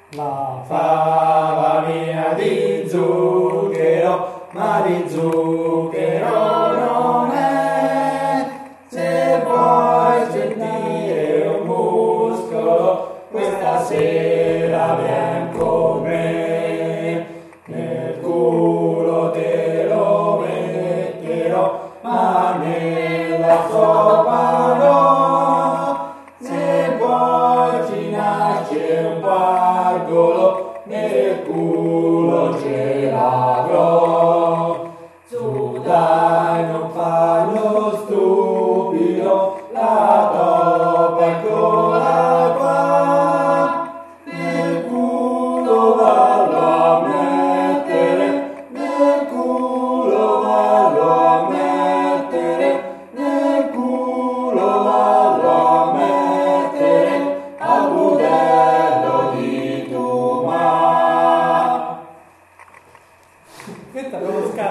La fava mia di zucchero, ma di zucchero non è. Se vuoi sentire un muscolo, questa sera vien con me. Nel culo te lo metterò, ma nella sopa no. Se vuoi ci nasce un pargolo, nel culo ce l'avrò. Su dai, non fai lo stupido, la topa è ancora qua. Nel culo vallo a mettere, nel culo vallo a mettere, nel culo vallo a mettere, al budello di Tuma. Questa è lo